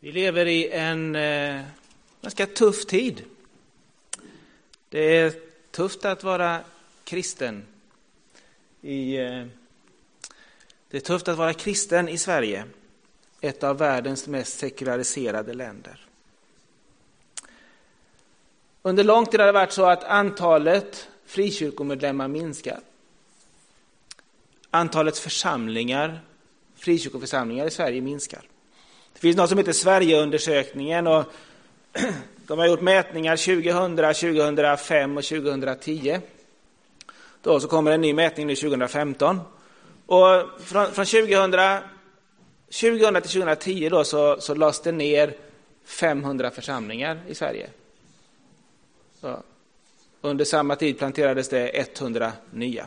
Vi lever i en ganska tuff tid. Det är tufft att vara kristen. Det är tufft att vara kristen i Sverige, ett av världens mest sekulariserade länder. Under lång tid har det varit så att antalet frikyrkomedlemmar minskar. Antalet frikyrkoförsamlingar i Sverige minskar. Det finns något som heter Sverigeundersökningen och de har gjort mätningar 2000, 2005 och 2010. Då så kommer en ny mätning nu 2015. Och från 2000 till 2010 då så lades det ner 500 församlingar i Sverige. Så, under samma tid planterades det 100 nya.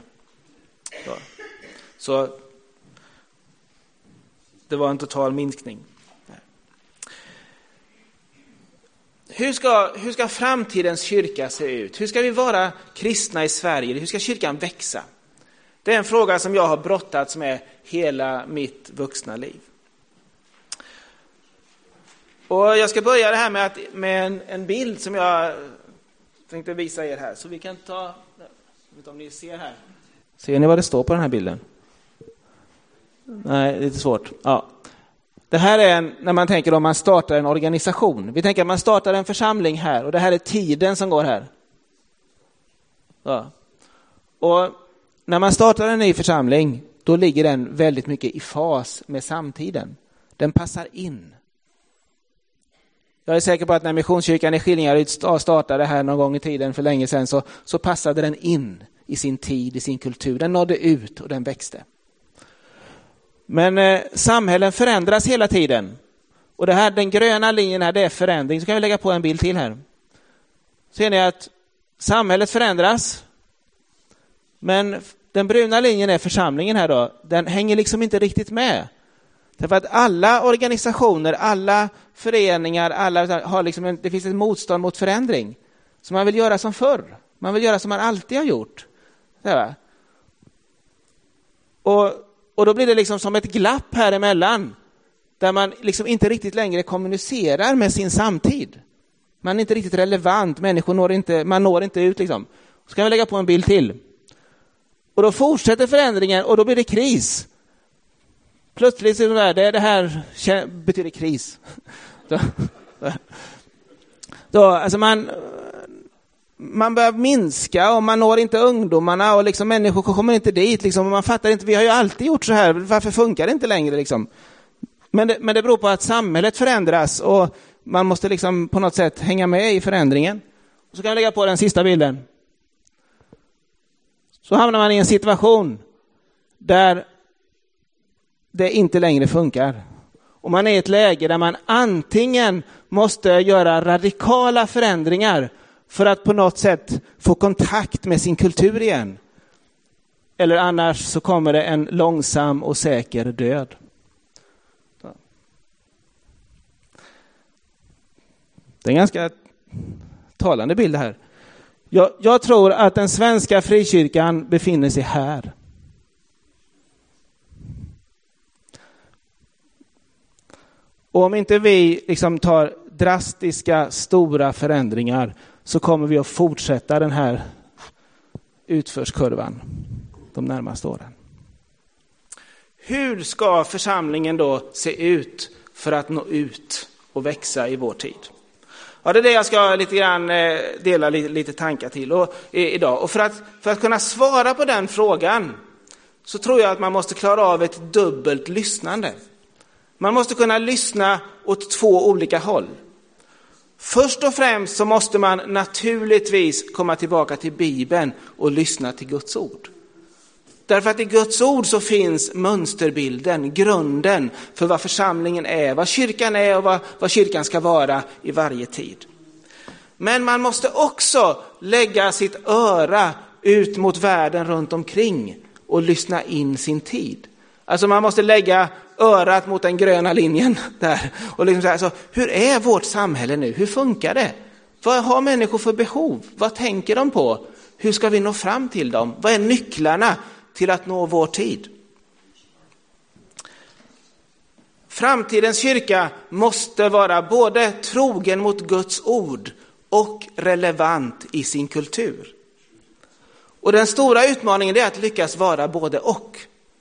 Så det var en total minskning. Hur ska framtidens kyrka se ut? Hur ska vi vara kristna i Sverige? Hur ska kyrkan växa? Det är en fråga som jag har brottats med hela mitt vuxna liv. Och jag ska börja det här med en bild som jag tänkte visa er här. Så vi kan ta, jag vet inte om ni ser här. Ser ni vad det står på den här bilden? Nej, lite svårt. Ja. Det här är när man tänker om man startar en organisation. Vi tänker att man startar en församling här och det här är tiden som går här. Ja. Och när man startar en ny församling då ligger den väldigt mycket i fas med samtiden. Den passar in. Jag är säker på att när Missionskyrkan i Skillingaryd startade här någon gång i tiden för länge sedan så passade den in i sin tid, i sin kultur. Den nådde ut och den växte. Men samhällen förändras hela tiden. Och det här, den gröna linjen här, det är förändring. Så kan vi lägga på en bild till här. Ser ni att samhället förändras. Men den bruna linjen är församlingen här då. Den hänger liksom inte riktigt med. Därför att alla organisationer, alla föreningar, alla har liksom det finns ett motstånd mot förändring. Så man vill göra som förr. Man vill göra som man alltid har gjort. Och då blir det liksom som ett glapp här emellan. Där man liksom inte riktigt längre kommunicerar med sin samtid. Man är inte riktigt relevant. Man når inte ut liksom. Så kan vi lägga på en bild till. Och då fortsätter förändringen och då blir det kris. Plötsligt är det här betyder kris. Alltså man börjar minska och man når inte ungdomarna och liksom människor kommer inte dit liksom, och man fattar inte, vi har ju alltid gjort så här, varför funkar det inte längre liksom? Men det beror på att samhället förändras och man måste liksom på något sätt hänga med i förändringen. Och så kan vi lägga på den sista bilden. Så hamnar man i en situation där det inte längre funkar. Och man är i ett läge där man antingen måste göra radikala förändringar för att på något sätt få kontakt med sin kultur igen. Eller annars så kommer det en långsam och säker död. Det är en ganska talande bild här. Jag tror att den svenska frikyrkan befinner sig här. Och om inte vi liksom tar drastiska, stora förändringar så kommer vi att fortsätta den här utförskurvan de närmaste åren. Hur ska församlingen då se ut för att nå ut och växa i vår tid? Ja, det är det jag ska lite grann dela lite tankar till idag. Och för att kunna svara på den frågan så tror jag att man måste klara av ett dubbelt lyssnande. Man måste kunna lyssna åt två olika håll. Först och främst så måste man naturligtvis komma tillbaka till Bibeln och lyssna till Guds ord. Därför att i Guds ord så finns mönsterbilden, grunden för vad församlingen är, vad kyrkan är och vad kyrkan ska vara i varje tid. Men man måste också lägga sitt öra ut mot världen runt omkring och lyssna in sin tid. Alltså man måste lägga örat mot den gröna linjen där och liksom säga, alltså, hur är vårt samhälle nu? Hur funkar det? Vad har människor för behov? Vad tänker de på? Hur ska vi nå fram till dem? Vad är nycklarna till att nå vår tid? Framtidens kyrka måste vara både trogen mot Guds ord och relevant i sin kultur. Och den stora utmaningen är att lyckas vara både och.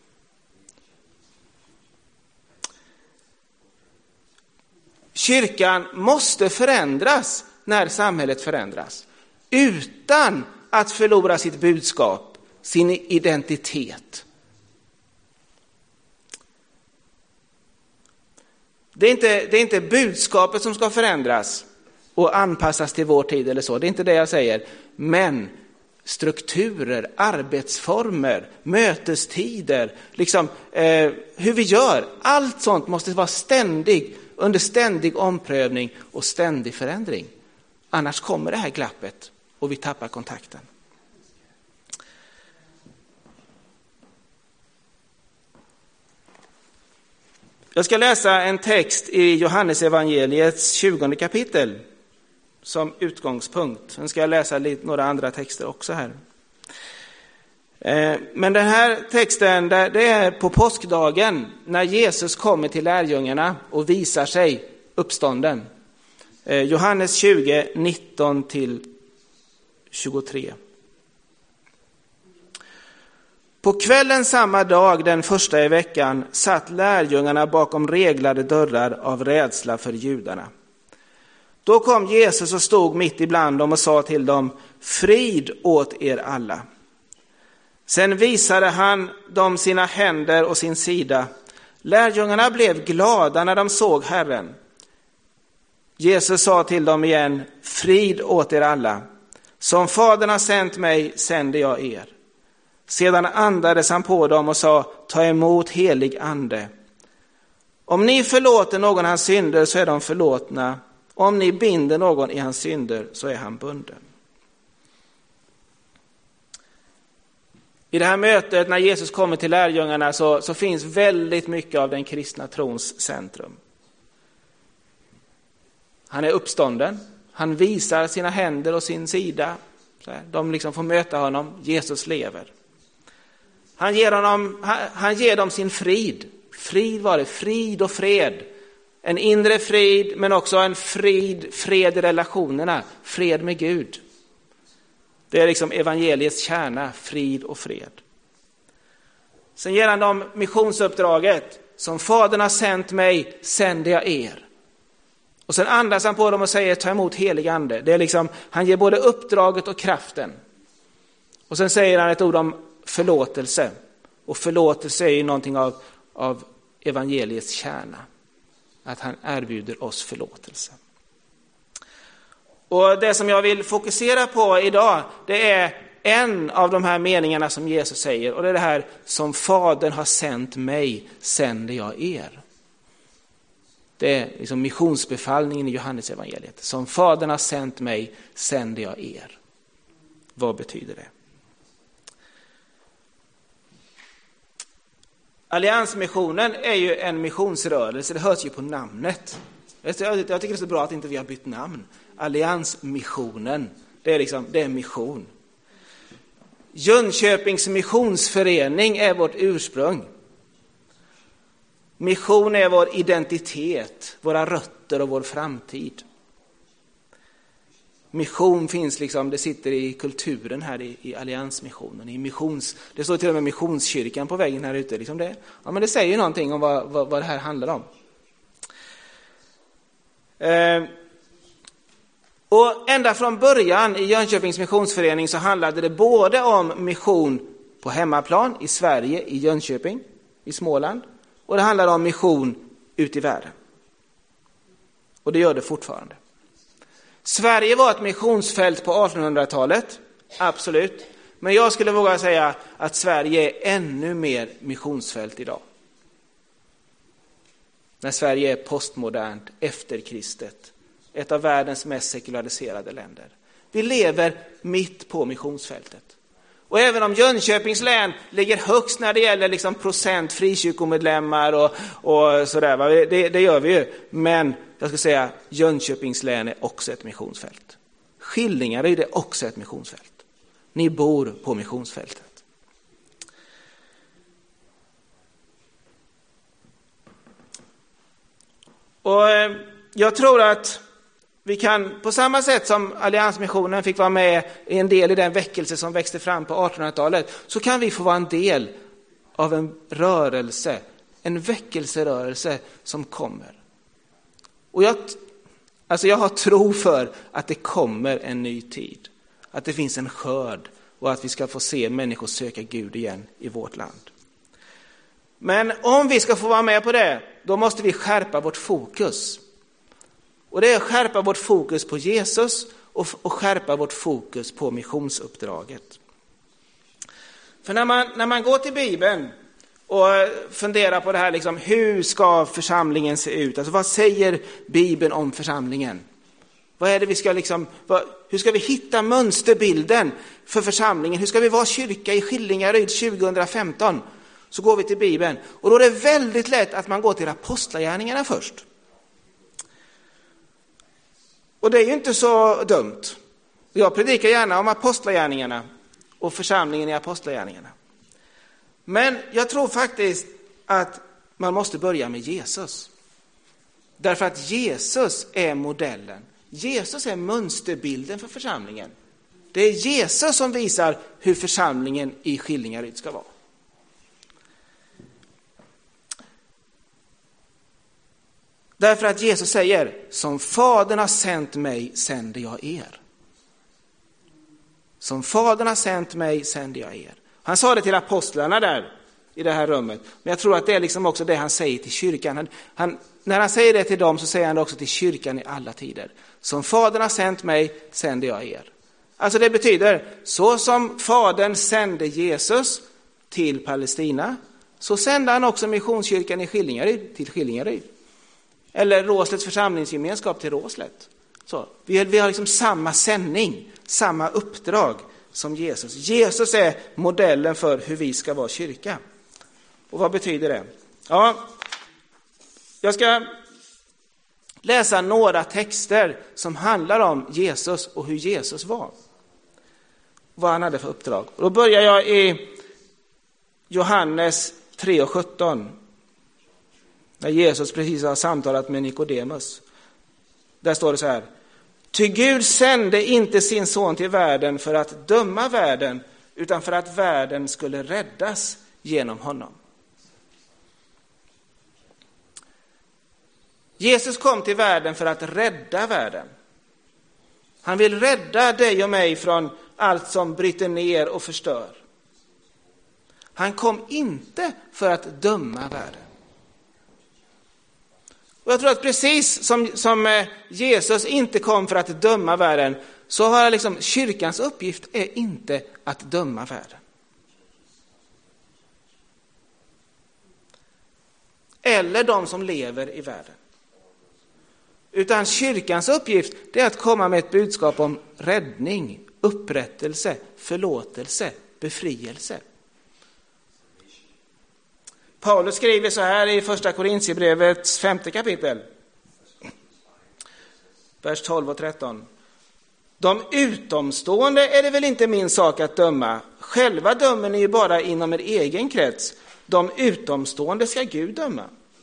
Kyrkan måste förändras när samhället förändras, utan att förlora sitt budskap, sin identitet. Det är inte budskapet som ska förändras och anpassas till vår tid eller så. Det är inte det jag säger. Men strukturer, arbetsformer, mötestider, hur vi gör. Allt sånt måste vara under ständig omprövning och ständig förändring. Annars kommer det här glappet och vi tappar kontakten. Jag ska läsa en text i Johannes evangeliets 20 kapitel som utgångspunkt. Sen ska jag läsa några andra texter också här. Men den här texten, det är på påskdagen när Jesus kommer till lärjungarna och visar sig uppstånden. Johannes 20, 19-23. På kvällen samma dag, den första i veckan, satt lärjungarna bakom reglade dörrar av rädsla för judarna. Då kom Jesus och stod mitt ibland dem och sa till dem: frid åt er alla. Sen visade han dem sina händer och sin sida. Lärjungarna blev glada när de såg Herren. Jesus sa till dem igen: frid åt er alla. Som Fadern har sänt mig, sänder jag er. Sedan andades han på dem och sa: ta emot helig ande. Om ni förlåter någon hans synder så är de förlåtna. Om ni binder någon i hans synder så är han bunden. I det här mötet när Jesus kommer till lärjungarna så finns väldigt mycket av den kristna trons centrum. Han är uppstånden. Han visar sina händer och sin sida. De får möta honom. Jesus lever. Han ger dem sin frid. Frid och fred. En inre frid, men också en fred i relationerna. Fred med Gud. Det är evangeliets kärna, frid och fred. Sen ger han dem missionsuppdraget. Som Fadern har sänt mig, sänder jag er. Och sen andas han på dem och säger: ta emot helig ande. Det är han ger både uppdraget och kraften. Och sen säger han ett ord om förlåtelse. Och förlåtelse är ju någonting av evangeliets kärna. Att han erbjuder oss förlåtelse. Och det som jag vill fokusera på idag, det är en av de här meningarna som Jesus säger. Och det är det här: som Fadern har sänt mig, sänder jag er. Det är missionsbefallningen i Johannes evangeliet. Som Fadern har sänt mig, sänder jag er. Vad betyder det? Alliansmissionen är ju en missionsrörelse, det hörs ju på namnet. Jag tycker det är så bra att inte vi har bytt namn. Alliansmissionen, det är mission. Jönköpings missionsförening är vårt ursprung. Mission är vår identitet, våra rötter och vår framtid. Mission finns det sitter i kulturen här i alliansmissionen. Det står till och med missionskyrkan på väggen här ute. Det. Ja, men det säger ju någonting om vad det här handlar om. Och ända från början i Jönköpings missionsförening så handlade det både om mission på hemmaplan i Sverige, i Jönköping, i Småland. Och det handlade om mission ut i världen. Och det gör det fortfarande. Sverige var ett missionsfält på 1800-talet, absolut. Men jag skulle våga säga att Sverige är ännu mer missionsfält idag. När Sverige är postmodernt, efterkristet, ett av världens mest sekulariserade länder. Vi lever mitt på missionsfältet. Och även om Jönköpings län ligger högst när det gäller procent frikyrkomedlemmar och sådär, det gör vi ju. Men jag ska säga, Jönköpings län är också ett missionsfält. Skillingar är det också ett missionsfält. Ni bor på missionsfältet. Och jag tror att vi kan, på samma sätt som Alliansmissionen fick vara med i en del i den väckelse som växte fram på 1800-talet, så kan vi få vara en del av en rörelse, en väckelserörelse som kommer. Och jag har tro för att det kommer en ny tid, att det finns en skörd och att vi ska få se människor söka Gud igen i vårt land. Men om vi ska få vara med på det, då måste vi skärpa vårt fokus. Och det är att skärpa vårt fokus på Jesus och skärpa vårt fokus på missionsuppdraget. För när man går till Bibeln och funderar på det här, liksom, hur ska församlingen se ut? Alltså, vad säger Bibeln om församlingen? Vad är det vi ska hur ska vi hitta mönsterbilden för församlingen? Hur ska vi vara kyrka i Skillingaryd 2015? Så går vi till Bibeln. Och då är det väldigt lätt att man går till apostlagärningarna först. Och det är ju inte så dumt. Jag predikar gärna om apostlagärningarna och församlingen i apostlagärningarna. Men jag tror faktiskt att man måste börja med Jesus. Därför att Jesus är modellen. Jesus är mönsterbilden för församlingen. Det är Jesus som visar hur församlingen i Skillingaryd ska vara. Därför att Jesus säger, som Fadern har sänt mig sänder jag er. Som Fadern har sänt mig sänder jag er. Han sa det till apostlarna där i det här rummet. Men jag tror att det är liksom också det han säger till kyrkan. När han säger det till dem så säger han det också till kyrkan i alla tider. Som Fadern har sänt mig sänder jag er. Alltså det betyder, så som Fadern sände Jesus till Palestina, så sände han också missionskyrkan i Skillingaryd till Skillingaryd. Eller Råslets församlingsgemenskap till Råslet. Så, vi har liksom samma sändning, samma uppdrag som Jesus. Jesus är modellen för hur vi ska vara kyrka. Och vad betyder det? Ja, jag ska läsa några texter som handlar om Jesus och hur Jesus var. Vad han hade för uppdrag. Och då börjar jag i Johannes 3:17. När Jesus precis har samtalat med Nikodemus. Där står det så här. Ty Gud sände inte sin son till världen för att döma världen, utan för att världen skulle räddas genom honom. Jesus kom till världen för att rädda världen. Han vill rädda dig och mig från allt som bryter ner och förstör. Han kom inte för att döma världen. Och jag tror att precis som Jesus inte kom för att döma världen, så har kyrkans uppgift är inte att döma världen. Eller de som lever i världen. Utan kyrkans uppgift är att komma med ett budskap om räddning, upprättelse, förlåtelse, befrielse. Paulus skriver så här i första Korintierbrevets 5:e kapitel. Vers 12 och 13. De utomstående är det väl inte min sak att döma. Själva dömer ni ju bara inom er egen krets. De utomstående ska Gud döma.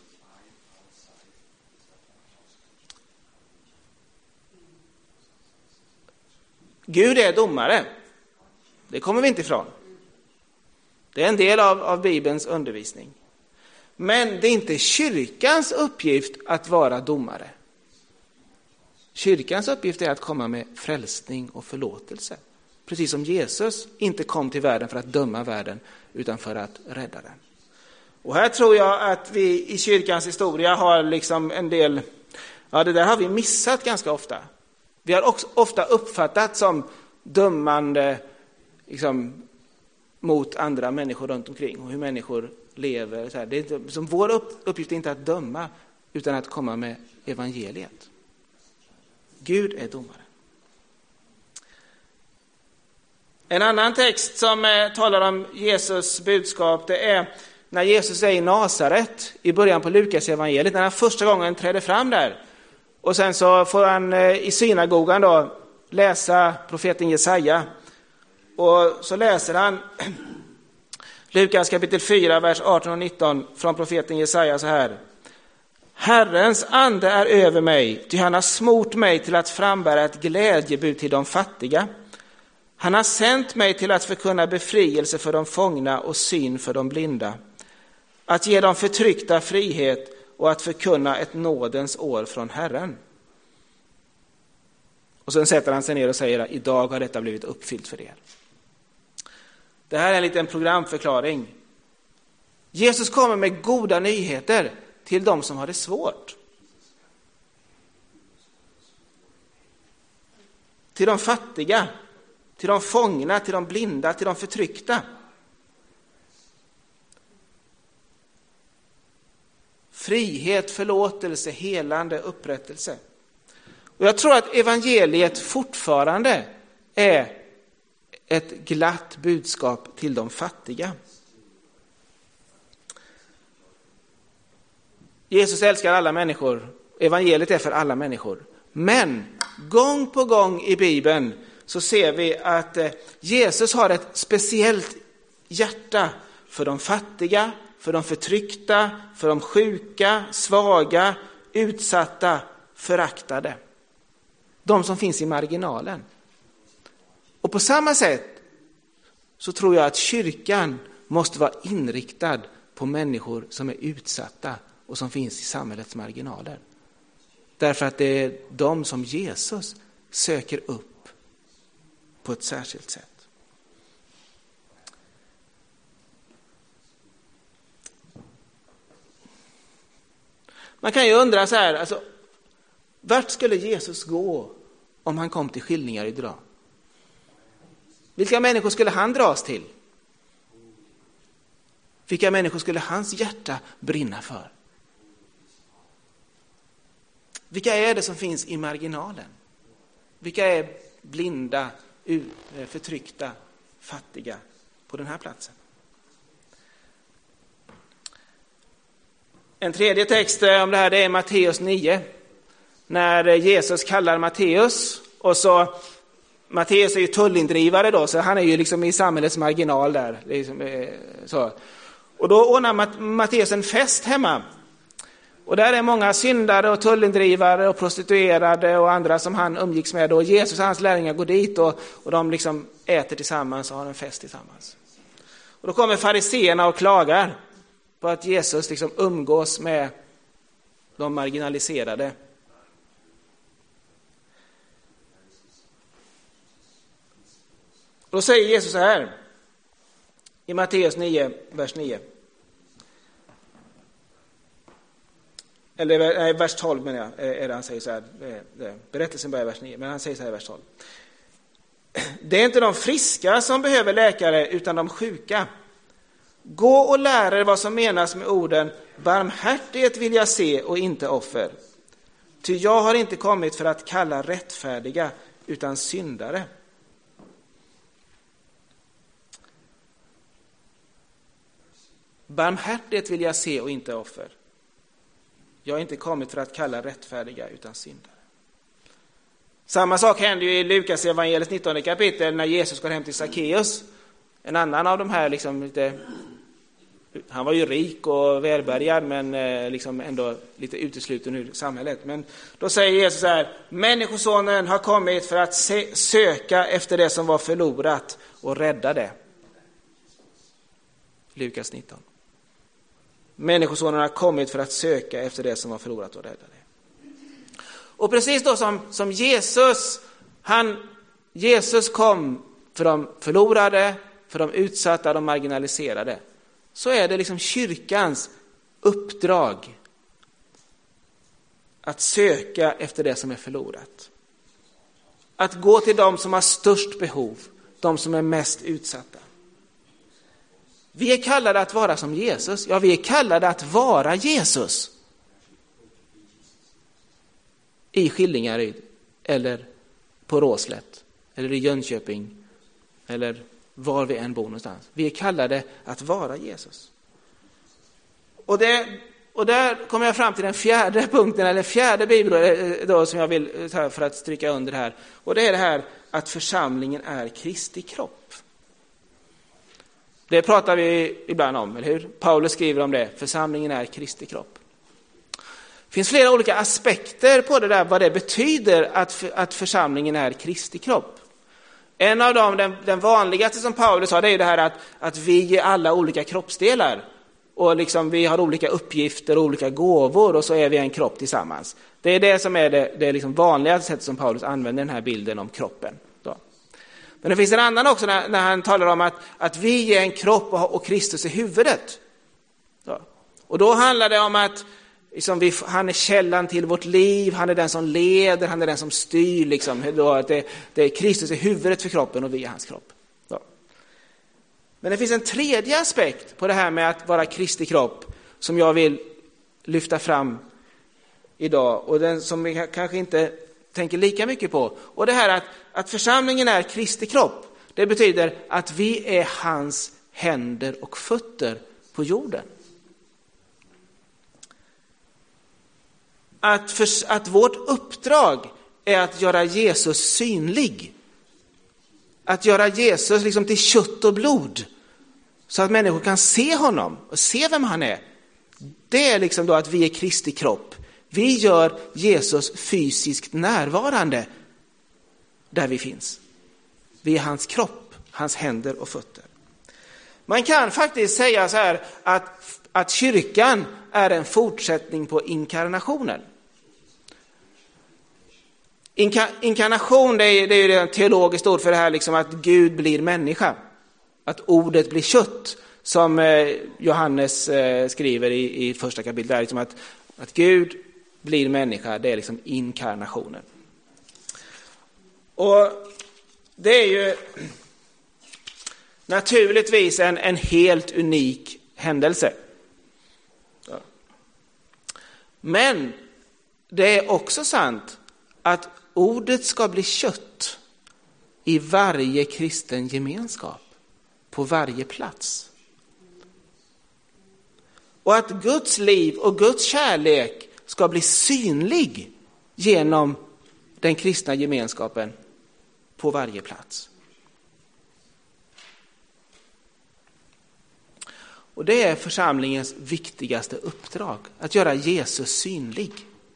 Gud är domare. Det kommer vi inte ifrån. Det är en del av Bibelns undervisning. Men det är inte kyrkans uppgift att vara domare. Kyrkans uppgift är att komma med frälsning och förlåtelse. Precis som Jesus inte kom till världen för att döma världen, utan för att rädda den. Och här tror jag att vi i kyrkans historia har en del, det där har vi missat ganska ofta. Vi har också ofta uppfattat som dömande mot andra människor runt omkring och hur människor lever. Så här. Det är inte, som vår uppgift är inte att döma, utan att komma med evangeliet. Gud är domare. En annan text som talar om Jesus budskap, det är när Jesus är i Nasaret i början på Lukas evangeliet, när han första gången träder fram där. Och sen så får han i synagogan då läsa profeten Jesaja. Och så läser han Lukas kapitel 4, vers 18 och 19 från profeten Jesaja så här. Herrens ande är över mig, ty han har smort mig till att frambära ett glädjebud till de fattiga. Han har sänt mig till att förkunna befrielse för de fångna och syn för de blinda. Att ge dem förtryckta frihet och att förkunna ett nådens år från Herren. Och sen sätter han sig ner och säger att idag har detta blivit uppfyllt för er. Det här är en liten programförklaring. Jesus kommer med goda nyheter till de som har det svårt. Till de fattiga, till de fångna, till de blinda, till de förtryckta. Frihet, förlåtelse, helande, upprättelse. Och jag tror att evangeliet fortfarande är ett glatt budskap till de fattiga. Jesus älskar alla människor. Evangeliet är för alla människor. Men gång på gång i Bibeln så ser vi att Jesus har ett speciellt hjärta för de fattiga, för de förtryckta, för de sjuka, svaga, utsatta, föraktade. De som finns i marginalen. Och på samma sätt så tror jag att kyrkan måste vara inriktad på människor som är utsatta och som finns i samhällets marginaler. Därför att det är de som Jesus söker upp på ett särskilt sätt. Man kan ju undra så här, alltså, vart skulle Jesus gå om han kom till Skillingar idag? Vilka människor skulle han dras till? Vilka människor skulle hans hjärta brinna för? Vilka är det som finns i marginalen? Vilka är blinda, förtryckta, fattiga på den här platsen? En tredje text om det här, det är Matteus 9. När Jesus kallar Matteus, och så Matteus är ju tullindrivare då, så han är ju liksom i samhällets marginal där. Liksom, så. Och då ordnar Matteus en fest hemma. Och där är många syndare och tullindrivare och prostituerade och andra som han umgicks med. Och Jesus och hans lärjungar går dit och de liksom äter tillsammans och har en fest tillsammans. Och då kommer fariseerna och klagar på att Jesus liksom umgås med de marginaliserade. Och då säger Jesus så här i Matteus 9, vers 9. Eller vers 12 menar jag, är det han säger så här. Berättelsen börjar i vers 9, men han säger så här i vers 12. Det är inte de friska som behöver läkare utan de sjuka. Gå och lär er vad som menas med orden barmhärtighet vill jag se och inte offer. Ty jag har inte kommit för att kalla rättfärdiga utan syndare. Barmhärtighet vill jag se och inte offer. Jag har inte kommit för att kalla rättfärdiga utan syndare. Samma sak händer ju i Lukas evangeliets 19 kapitel när Jesus går hem till Sackeus. En annan av de här liksom lite, han var ju rik och välbärgad men liksom ändå lite utesluten ur samhället. Men då säger Jesus så här: människosonen har kommit för att söka efter det som var förlorat och rädda det. Lukas 19. Människosonen har kommit för att söka efter det som var förlorat och rädda det. Och precis då som Jesus kom för de förlorade, för de utsatta, de marginaliserade, så är det liksom kyrkans uppdrag att söka efter det som är förlorat. Att gå till de som har störst behov, de som är mest utsatta. Vi är kallade att vara som Jesus. Ja, vi är kallade att vara Jesus. I Skillingaryd, eller på Råslätt, eller i Jönköping, eller var vi än bor någonstans. Vi är kallade att vara Jesus. Och där kommer jag fram till den fjärde punkten, eller fjärde bibelordet då, som jag vill ta för att stryka under här. Och det är det här att församlingen är Kristi kropp. Det pratar vi ibland om, eller hur? Paulus skriver om det. Församlingen är Kristi kropp. Det finns flera olika aspekter på det där, vad det betyder att församlingen är Kristi kropp. En av dem, den vanligaste som Paulus sa, det är det här att vi är alla olika kroppsdelar. Och liksom vi har olika uppgifter och olika gåvor och så är vi en kropp tillsammans. Det är det som är det liksom vanligaste sättet som Paulus använder den här bilden om kroppen. Då. Men det finns en annan också när han talar om att vi är en kropp och Kristus är huvudet. Då. Och då handlar det om att liksom han är källan till vårt liv, han är den som leder, han är den som styr. Liksom, då, att det är Kristus är huvudet för kroppen och vi är hans kropp. Då. Men det finns en tredje aspekt på det här med att vara Kristi kropp som jag vill lyfta fram idag och den som vi kanske inte tänker lika mycket på. Och det här att församlingen är Kristi kropp, det betyder att vi är hans händer och fötter på jorden. Att vårt uppdrag är att göra Jesus synlig. Att göra Jesus liksom till kött och blod. Så att människor kan se honom och se vem han är. Det är liksom då att vi är Kristi kropp. Vi gör Jesus fysiskt närvarande där vi finns. Vi är hans kropp, hans händer och fötter. Man kan faktiskt säga så här att kyrkan är en fortsättning på inkarnationen. Inkarnation, det är ju ett teologiskt ord för det här liksom att Gud blir människa. Att ordet blir kött, som Johannes skriver i första kapitlet. Det är liksom att Gud blir människa, det är liksom inkarnationen. Och det är ju naturligtvis en helt unik händelse. Men det är också sant att ordet ska bli kött i varje kristen gemenskap, på varje plats. Och att Guds liv och Guds kärlek ska bli synlig genom den kristna gemenskapen på varje plats. Och det är församlingens viktigaste uppdrag, att göra Jesus synlig.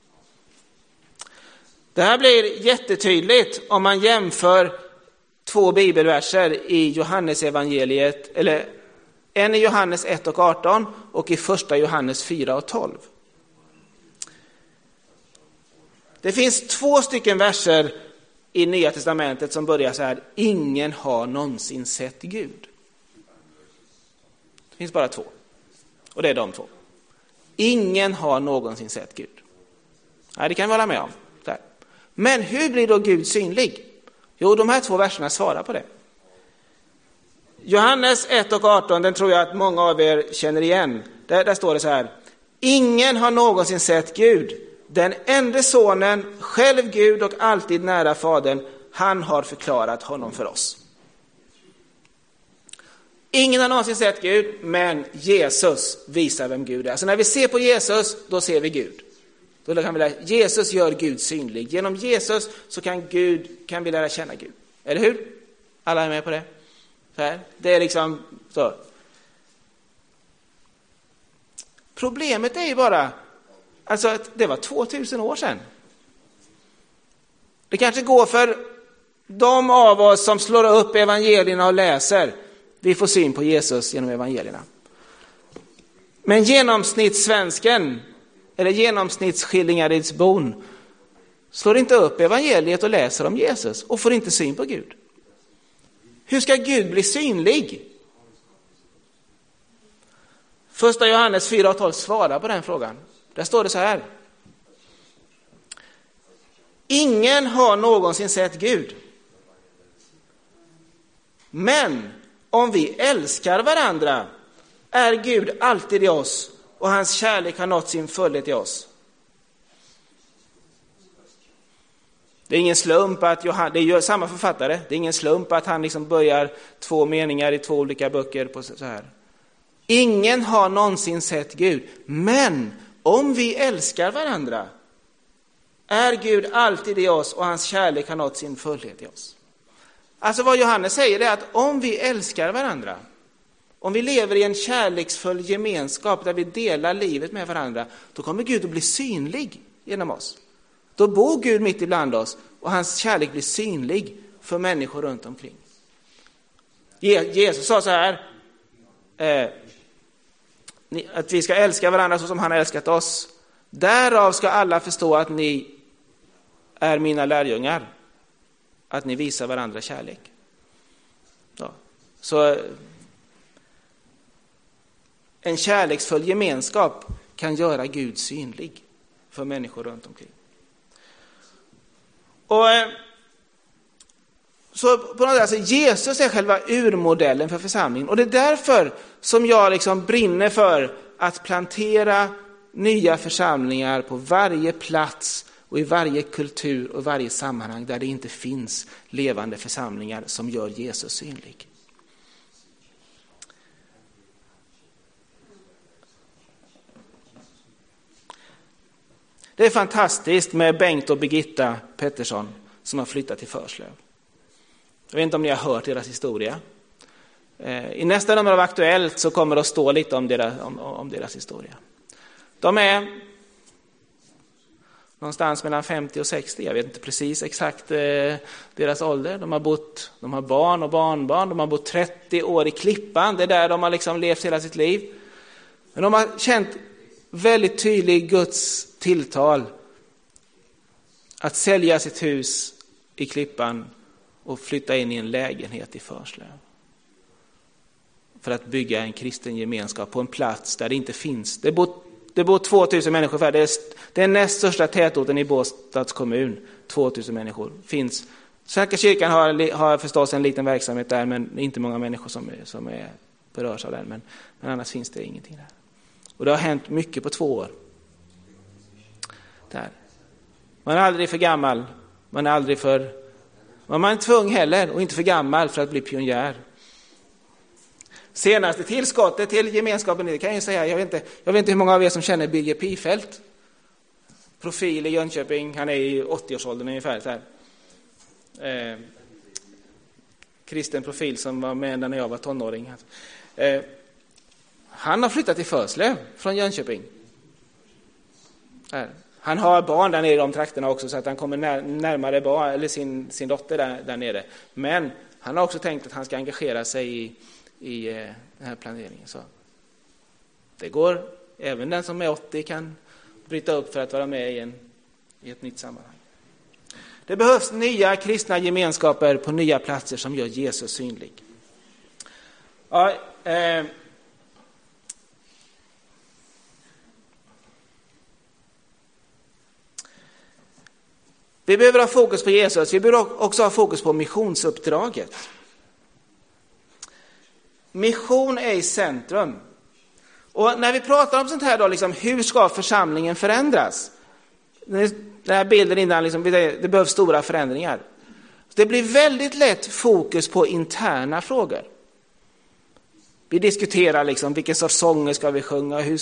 Det här blir jättetydligt om man jämför två bibelverser i Johannes evangeliet, eller en i Johannes 1:18 och i första Johannes 4:12. Det finns 2 stycken verser i Nya testamentet som börjar så här: ingen har någonsin sett Gud. Det finns bara 2. Och det är de 2. Ingen har någonsin sett Gud. Nej, det kan vi hålla med om. Där. Men hur blir då Gud synlig? Jo, de här 2 verserna svarar på det. Johannes 1:18, den tror jag att många av er känner igen. Där står det så här: ingen har någonsin sett Gud. Den enda sonen, själv Gud och alltid nära fadern, han har förklarat honom för oss. Ingen har någonsin sett Gud, men Jesus visar vem Gud är. Så när vi ser på Jesus, då ser vi Gud. Då kan vi lära, Jesus gör Gud synlig. Genom Jesus så kan vi lära känna Gud. Eller hur? Alla är med på det? Så här. Det är liksom så. Problemet är ju bara alltså att det var 2000 år sedan. Det kanske går för de av oss som slår upp evangelierna och läser. Vi får syn på Jesus genom evangelierna. Men genomsnittssvensken eller genomsnittsskillingarydsbon slår inte upp evangeliet och läser om Jesus och får inte syn på Gud. Hur ska Gud bli synlig? Första Johannes 4:12 svarar på den frågan. Där står det så här: ingen har någonsin sett Gud. Men om vi älskar varandra är Gud alltid i oss och hans kärlek har nått sin fullhet i oss. Det är ingen slump att det är samma författare. Det är ingen slump att han liksom börjar 2 meningar i 2 olika böcker på så här. Ingen har någonsin sett Gud, men om vi älskar varandra är Gud alltid i oss och hans kärlek har nått sin fullhet i oss. Alltså vad Johannes säger är att om vi älskar varandra, Om vi lever i en kärleksfull gemenskap där vi delar livet med varandra, då kommer Gud att bli synlig genom oss. Då bor Gud mitt ibland oss och hans kärlek blir synlig för människor runt omkring. Jesus sa så här, att vi ska älska varandra så som han har älskat oss. Därav ska alla förstå att ni är mina lärjungar, att ni visar varandra kärlek. Ja. Så en kärleksfull gemenskap kan göra Gud synlig för människor runt omkring. Och så på något sätt, alltså Jesus är själva urmodellen för församlingen. Och det är därför som jag liksom brinner för att plantera nya församlingar på varje plats och i varje kultur och varje sammanhang där det inte finns levande församlingar som gör Jesus synlig. Det är fantastiskt med Bengt och Birgitta Pettersson som har flyttat till Förslöv. Jag vet inte om ni har hört deras historia. I nästa nummer av Aktuellt så kommer det att stå lite om deras historia. De är någonstans mellan 50 och 60. Jag vet inte precis exakt deras ålder. De har barn och barnbarn. De har bott 30 år i Klippan. Det är där de har liksom levt hela sitt liv. Men de har känt väldigt tydligt Guds tilltal att sälja sitt hus i Klippan och flytta in i en lägenhet i Förslöv. För att bygga en kristen gemenskap på en plats där det inte finns. Det bor 2000 människor för. Det är näst största tätorten i Båstads kommun. 2000 människor finns. Svenska kyrkan har förstås en liten verksamhet där, men inte många människor som berörs av den. Men annars finns det ingenting där. Och det har hänt mycket på 2 år. Där. Man är aldrig för gammal. Man är inte för ung heller och inte för gammal för att bli pionjär. Senaste tillskottet till gemenskapen, det kan jag säga, jag vet inte hur många av er som känner Birger Pifelt. Profil i Jönköping, han är i 80-årsåldern ungefär. Så här. Kristen profil som var med när jag var tonåring. Han har flyttat till Förslöv från Jönköping. Han har barn där nere i de trakterna också, så att han kommer närmare barn, eller sin dotter där nere. Men han har också tänkt att han ska engagera sig i den här planeringen. Så det går, även den som är 80 kan bryta upp för att vara med i ett nytt sammanhang. Det behövs nya kristna gemenskaper på nya platser som gör Jesus synlig. Ja, vi behöver ha fokus på Jesus. Vi behöver också ha fokus på missionsuppdraget. Mission är i centrum. Och när vi pratar om sånt här då, liksom, hur ska församlingen förändras? Den här bilden innan, liksom, det behövs stora förändringar. Det blir väldigt lätt fokus på interna frågor. Vi diskuterar liksom, vilken sorts sånger ska vi sjunga, hur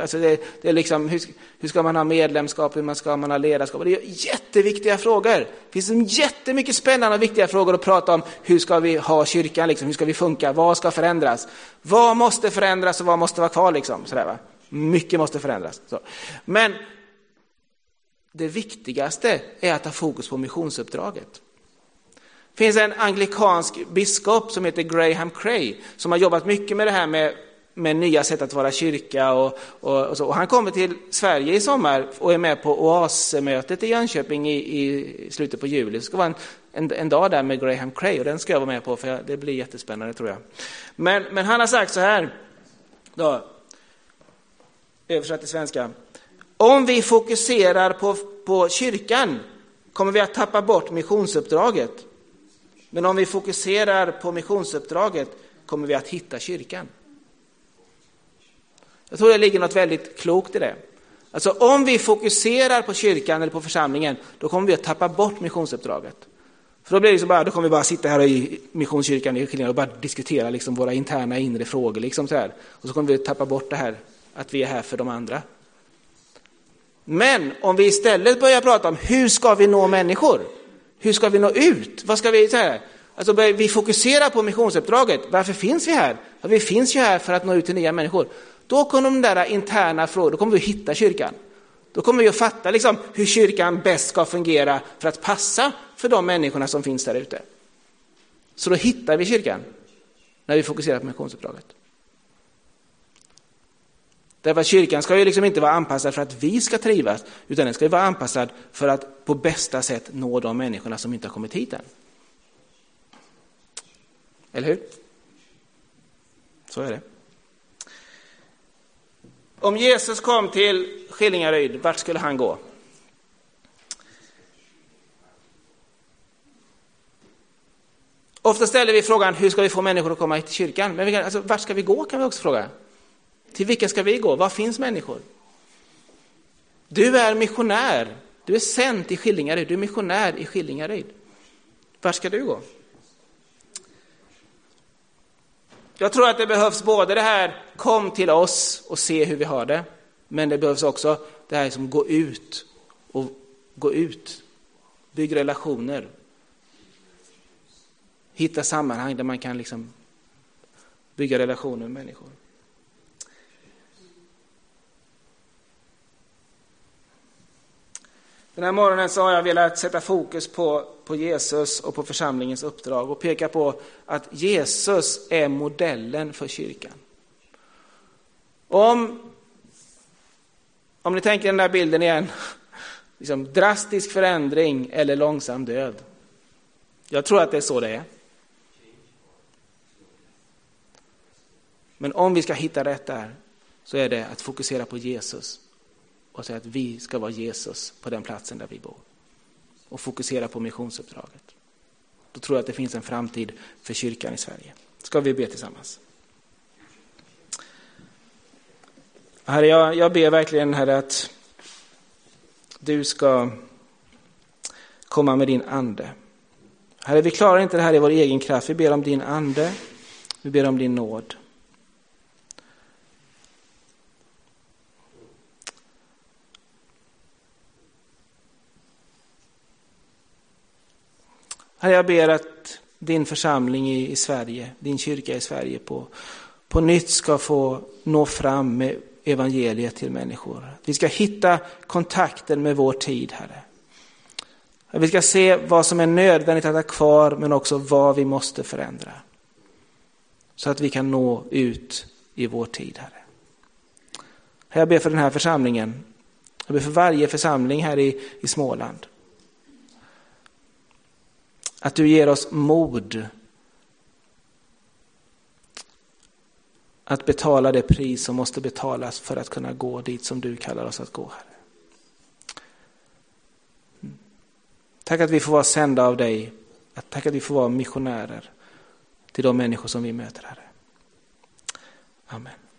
ska man ha medlemskap, hur ska man ha ledarskap. Det är jätteviktiga frågor. Det finns jättemycket spännande och viktiga frågor att prata om. Hur ska vi ha kyrkan, liksom, hur ska vi funka, vad ska förändras? Vad måste förändras och vad måste vara kvar? Liksom, sådär, va? Mycket måste förändras. Så. Men det viktigaste är att ha fokus på missionsuppdraget. Det finns en anglikansk biskop som heter Graham Cray som har jobbat mycket med det här med nya sätt att vara kyrka och så. Och han kommer till Sverige i sommar och är med på OAS-mötet i Jönköping i slutet på juli. Det ska vara en dag där med Graham Cray och den ska jag vara med på för det blir jättespännande tror jag. Men han har sagt så här, då, översatt till svenska. Om vi fokuserar på kyrkan kommer vi att tappa bort missionsuppdraget. Men om vi fokuserar på missionsuppdraget kommer vi att hitta kyrkan. Jag tror det ligger något väldigt klokt i det. Alltså om vi fokuserar på kyrkan eller på församlingen, då kommer vi att tappa bort missionsuppdraget. För då blir det så bara, då kommer vi bara sitta här i missionskyrkan i Skillingaryd och bara diskutera liksom våra interna inre frågor liksom så här. Och så kommer vi att tappa bort det här att vi är här för de andra. Men om vi istället börjar prata om hur ska vi nå människor? Hur ska vi nå ut? Vad ska vi säga? alltså börjar vi fokusera på missionsuppdraget. Varför finns vi här? Ja, vi finns ju här för att nå ut till nya människor. Då kommer de där interna frågorna, då kommer vi hitta kyrkan. Då kommer vi att fatta liksom hur kyrkan bäst ska fungera för att passa för de människorna som finns där ute. Så då hittar vi kyrkan när vi fokuserar på missionsuppdraget. Därför att kyrkan ska ju liksom inte vara anpassad för att vi ska trivas, utan den ska ju vara anpassad för att på bästa sätt nå de människorna som inte har kommit hit än. Eller hur? Så är det. Om Jesus kom till Skillingaryd, vart skulle han gå? Ofta ställer vi frågan, hur ska vi få människor att komma hit till kyrkan? Men vart ska vi gå kan vi också fråga. Till vilka ska vi gå? Var finns människor? Du är missionär. Du är sänd i Skillingaryd. Du är missionär i Skillingaryd. Vart ska du gå? Jag tror att det behövs både det här, kom till oss och se hur vi har det. Men det behövs också det här som gå ut. Bygg relationer. Hitta sammanhang där man kan liksom bygga relationer med människor. Den här morgonen så har jag velat sätta fokus på Jesus och på församlingens uppdrag och peka på att Jesus är modellen för kyrkan. Om ni tänker den där bilden igen, liksom drastisk förändring eller långsam död. Jag tror att det är så det är. Men om vi ska hitta rätt där så är det att fokusera på Jesus. Och säga att vi ska vara Jesus på den platsen där vi bor. Och fokusera på missionsuppdraget. Då tror jag att det finns en framtid för kyrkan i Sverige. Ska vi be tillsammans? Herre, jag ber verkligen, Herre, att du ska komma med din ande. Herre, vi klarar inte det här i vår egen kraft. Vi ber om din ande. Vi ber om din nåd. Herre, jag ber att din församling i Sverige, din kyrka i Sverige på nytt ska få nå fram med evangeliet till människor. Vi ska hitta kontakten med vår tid, Herre. Vi ska se vad som är nödvändigt att ha kvar, men också vad vi måste förändra. Så att vi kan nå ut i vår tid, Herre. Jag ber för den här församlingen. Jag ber för varje församling här i Småland. Att du ger oss mod att betala det pris som måste betalas för att kunna gå dit som du kallar oss att gå, Herre. Tack att vi får vara sända av dig. Tack att vi får vara missionärer till de människor som vi möter, Herre. Amen.